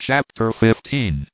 Chapter 15.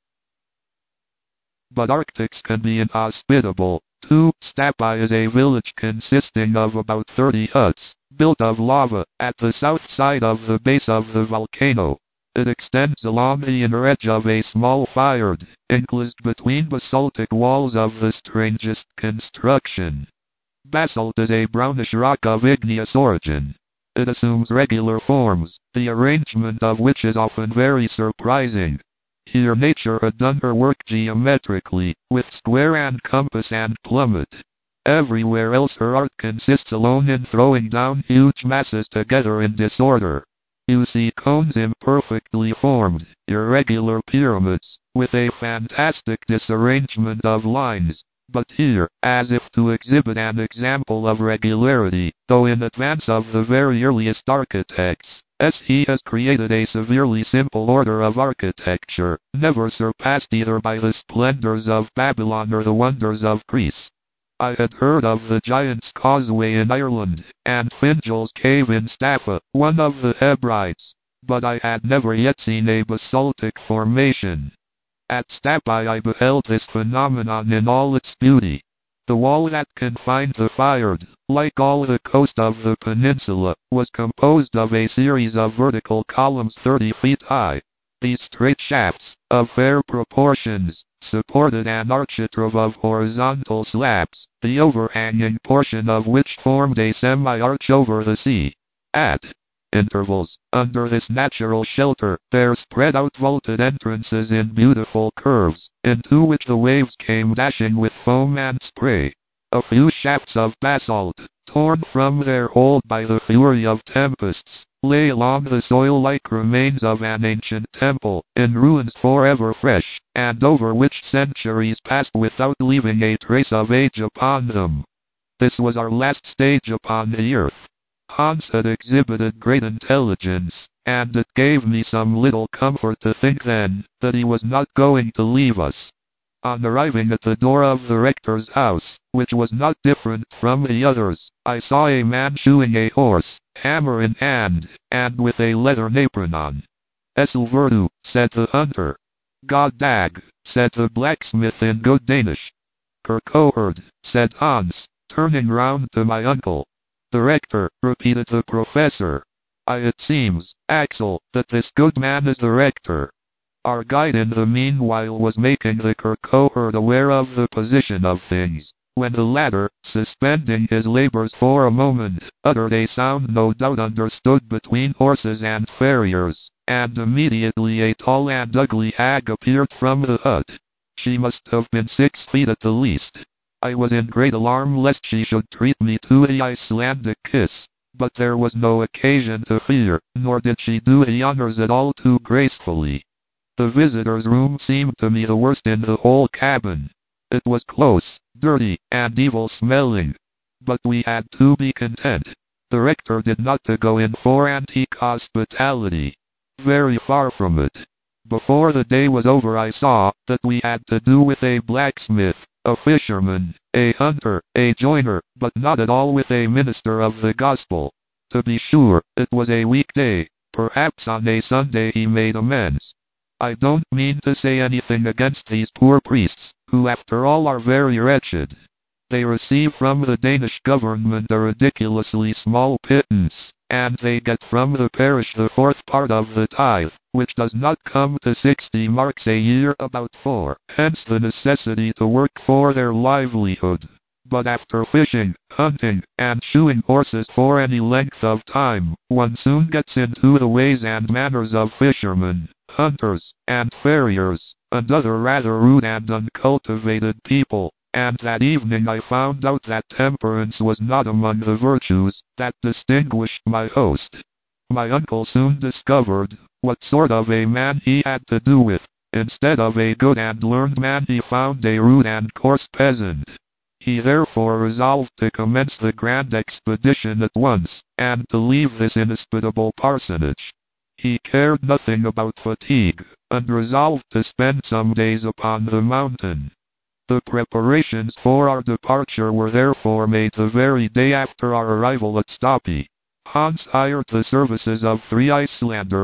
But Arctics can be inhospitable, too. Stapi is a village consisting of about 30 huts, built of lava, at the south side of the base of the volcano. It extends along the inner edge of a small fjord, enclosed between basaltic walls of the strangest construction. Basalt is a brownish rock of igneous origin. It assumes regular forms, the arrangement of which is often very surprising. Here nature had done her work geometrically, with square and compass and plummet. Everywhere else her art consists alone in throwing down huge masses together in disorder. You see cones imperfectly formed, irregular pyramids, with a fantastic disarrangement of lines. But here, as if to exhibit an example of regularity, though in advance of the very earliest architects, he has created a severely simple order of architecture, never surpassed either by the splendors of Babylon or the wonders of Greece. I had heard of the Giant's Causeway in Ireland, and Fingal's Cave in Staffa, one of the Hebrides, but I had never yet seen a basaltic formation. At Stapi I beheld this phenomenon in all its beauty. The wall that confined the fjord, like all the coast of the peninsula, was composed of a series of vertical columns 30 feet high. These straight shafts, of fair proportions, supported an architrave of horizontal slabs, the overhanging portion of which formed a semi-arch over the sea. At intervals, under this natural shelter, there spread out vaulted entrances in beautiful curves, into which the waves came dashing with foam and spray. A few shafts of basalt, torn from their hold by the fury of tempests, lay along the soil like remains of an ancient temple, in ruins forever fresh, and over which centuries passed without leaving a trace of age upon them. This was our last stage upon the earth. Hans had exhibited great intelligence, and it gave me some little comfort to think then that he was not going to leave us. On arriving at the door of the rector's house, which was not different from the others, I saw a man shoeing a horse, hammer in hand, and with a leathern apron on. "Esselverdu," said the hunter. "God dag," said the blacksmith in good Danish. "Kirkoherd," said Hans, turning round to my uncle. "The rector," repeated the professor. "It seems, Axel, that this good man is the rector." Our guide in the meanwhile was making the Kirkoherd aware of the position of things, when the latter, suspending his labors for a moment, uttered a sound no doubt understood between horses and farriers, and immediately a tall and ugly hag appeared from the hut. She must have been 6 feet at the least. I was in great alarm lest she should treat me to the Icelandic kiss, but there was no occasion to fear, nor did she do the honors at all too gracefully. The visitor's room seemed to me the worst in the whole cabin. It was close, dirty, and evil-smelling. But we had to be content. The rector did not go in for antique hospitality. Very far from it. Before the day was over I saw that we had to do with a blacksmith, a fisherman, a hunter, a joiner, but not at all with a minister of the gospel. To be sure, it was a weekday. Perhaps on a Sunday he made amends. I don't mean to say anything against these poor priests, who after all are very wretched. They receive from the Danish government a ridiculously small pittance, and they get from the parish the 4th part of the tithe, which does not come to 60 marks a year, about 4. Hence the necessity to work for their livelihood. But after fishing, hunting, and shoeing horses for any length of time, one soon gets into the ways and manners of fishermen, hunters, and farriers, and other rather rude and uncultivated people, and that evening I found out that temperance was not among the virtues that distinguished my host. My uncle soon discovered what sort of a man he had to do with. Instead of a good and learned man he found a rude and coarse peasant. He therefore resolved to commence the grand expedition at once, and to leave this inhospitable parsonage. He cared nothing about fatigue, and resolved to spend some days upon the mountain. The preparations for our departure were therefore made the very day after our arrival at Stapi. Hans hired the services of 3 Icelanders,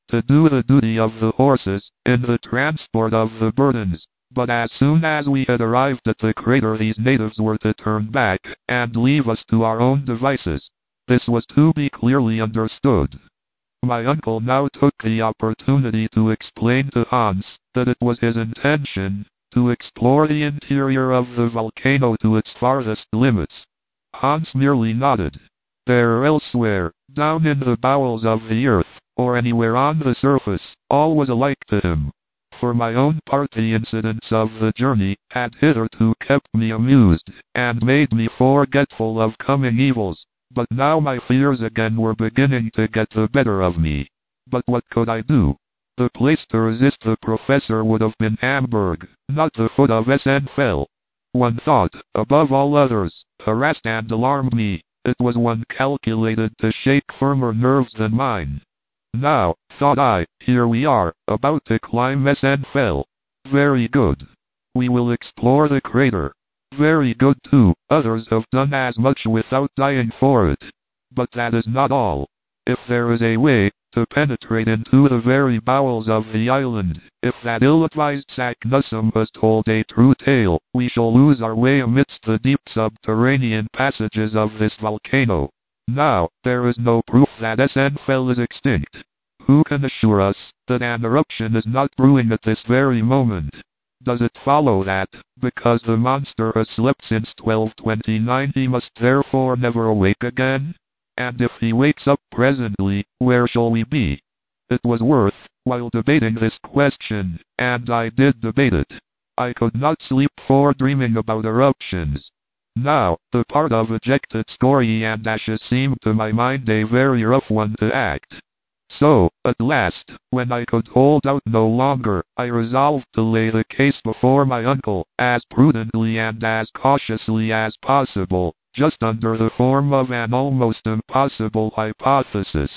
to do the duty of the horses, in the transport of the burdens. But as soon as we had arrived at the crater, these natives were to turn back, and leave us to our own devices. This was to be clearly understood. My uncle now took the opportunity to explain to Hans that it was his intention to explore the interior of the volcano to its farthest limits. Hans merely nodded. There or elsewhere, down in the bowels of the earth, or anywhere on the surface, all was alike to him. For my own part, the incidents of the journey had hitherto kept me amused, and made me forgetful of coming evils, but now my fears again were beginning to get the better of me. But what could I do? The place to resist the professor would have been Hamburg, not the foot of Essenfell. One thought, above all others, harassed and alarmed me. It was one calculated to shake firmer nerves than mine. Now, thought I, here we are, about to climb Essenfell. Very good. We will explore the crater. Very good too, others have done as much without dying for it. But that is not all. If there is a way to penetrate into the very bowels of the island, if that ill-advised Saknussemm has told a true tale, we shall lose our way amidst the deep subterranean passages of this volcano. Now, there is no proof that Essenfell is extinct. Who can assure us that an eruption is not brewing at this very moment? Does it follow that, because the monster has slept since 1229, he must therefore never awake again? And if he wakes up presently, where shall we be? It was worth while debating this question, and I did debate it. I could not sleep for dreaming about eruptions. Now, the part of ejected scoriae and ashes seemed to my mind a very rough one to act. So, at last, when I could hold out no longer, I resolved to lay the case before my uncle, as prudently and as cautiously as possible, just under the form of an almost impossible hypothesis.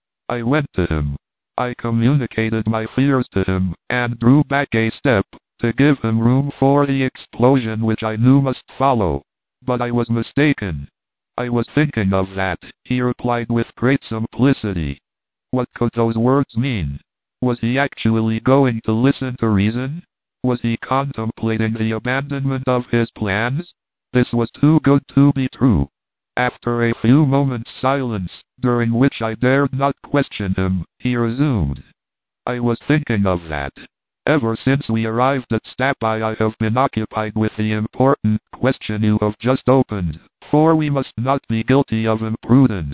I went to him. I communicated my fears to him, and drew back a step, to give him room for the explosion which I knew must follow. But I was mistaken. I was thinking of that, he replied with great simplicity. What could those words mean? Was he actually going to listen to reason? Was he contemplating the abandonment of his plans? This was too good to be true. After a few moments' silence, during which I dared not question him, he resumed. I was thinking of that. Ever since we arrived at Stapi, I have been occupied with the important question you have just opened, for we must not be guilty of imprudence.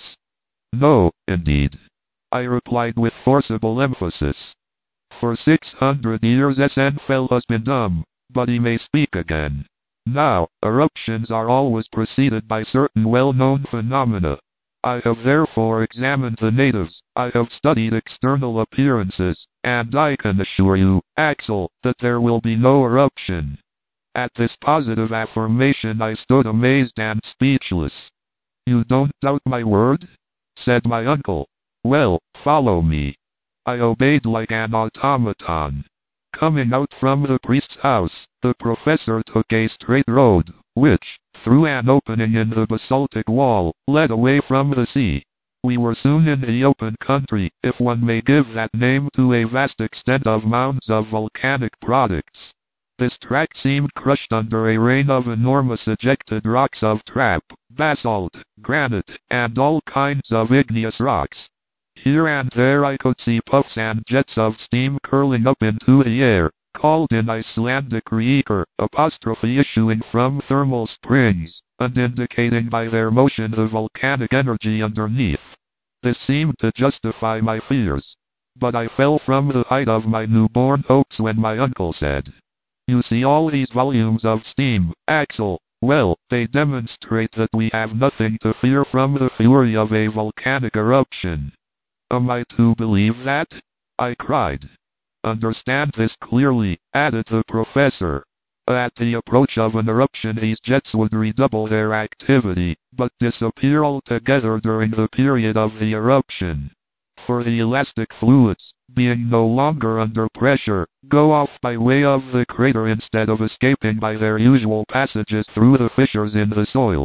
No, indeed, I replied with forcible emphasis. For 600 years Essenfell has been dumb, but he may speak again. Now, eruptions are always preceded by certain well-known phenomena. I have therefore examined the natives, I have studied external appearances, and I can assure you, Axel, that there will be no eruption. At this positive affirmation I stood amazed and speechless. You don't doubt my word? Said my uncle. Well, follow me. I obeyed like an automaton. Coming out from the priest's house, the professor took a straight road, which, through an opening in the basaltic wall, led away from the sea. We were soon in the open country, if one may give that name to a vast extent of mounds of volcanic products. This tract seemed crushed under a rain of enormous ejected rocks of trap, basalt, granite, and all kinds of igneous rocks. Here and there I could see puffs and jets of steam curling up into the air, called in Icelandic reeker, apostrophe issuing from thermal springs, and indicating by their motion the volcanic energy underneath. This seemed to justify my fears. But I fell from the height of my newborn hopes when my uncle said, "You see all these volumes of steam, Axel? Well, they demonstrate that we have nothing to fear from the fury of a volcanic eruption." Am I to believe that? I cried. Understand this clearly, added the professor. At the approach of an eruption these jets would redouble their activity, but disappear altogether during the period of the eruption. For the elastic fluids, being no longer under pressure, go off by way of the crater instead of escaping by their usual passages through the fissures in the soil.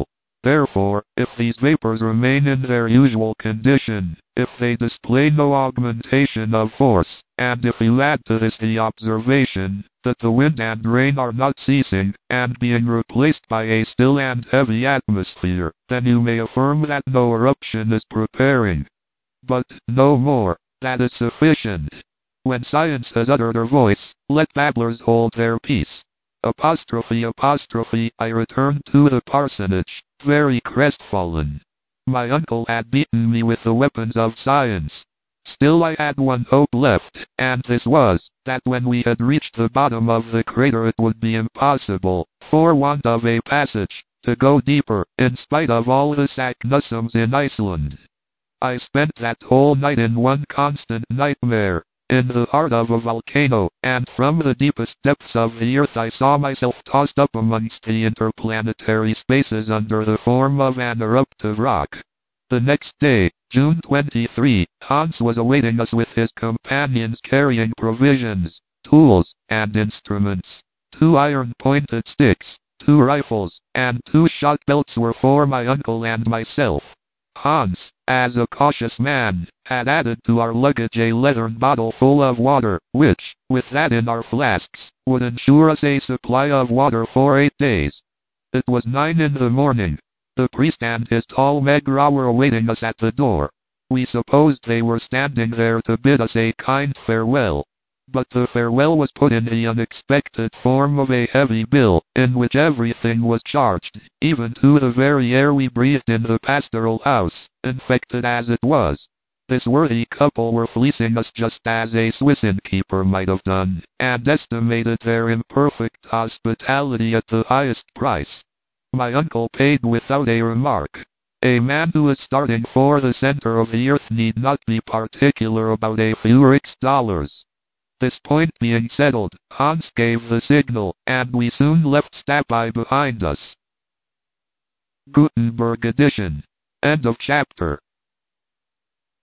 Therefore, if these vapors remain in their usual condition, if they display no augmentation of force, and if you add to this the observation that the wind and rain are not ceasing, and being replaced by a still and heavy atmosphere, then you may affirm that no eruption is preparing. But no more. That is sufficient. When science has uttered her voice, let babblers hold their peace. Apostrophe, I returned to the parsonage, very crestfallen. My uncle had beaten me with the weapons of science. Still I had one hope left, and this was, that when we had reached the bottom of the crater it would be impossible, for want of a passage, to go deeper, in spite of all the Saknussums in Iceland. I spent that whole night in one constant nightmare, in the heart of a volcano, and from the deepest depths of the earth I saw myself tossed up amongst the interplanetary spaces under the form of an eruptive rock. The next day, June 23, Hans was awaiting us with his companions carrying provisions, tools, and instruments. 2 iron-pointed sticks, 2 rifles, and 2 shot belts were for my uncle and myself. Hans, as a cautious man, had added to our luggage a leathern bottle full of water, which, with that in our flasks, would ensure us a supply of water for 8 days. It was 9 in the morning. The priest and his tall Megra were awaiting us at the door. We supposed they were standing there to bid us a kind farewell. But the farewell was put in the unexpected form of a heavy bill, in which everything was charged, even to the very air we breathed in the pastoral house, infected as it was. This worthy couple were fleecing us just as a Swiss innkeeper might have done, and estimated their imperfect hospitality at the highest price. My uncle paid without a remark. A man who is starting for the center of the earth need not be particular about a few rix dollars. This point being settled, Hans gave the signal, and we soon left Stabi behind us. Gutenberg edition. End of chapter.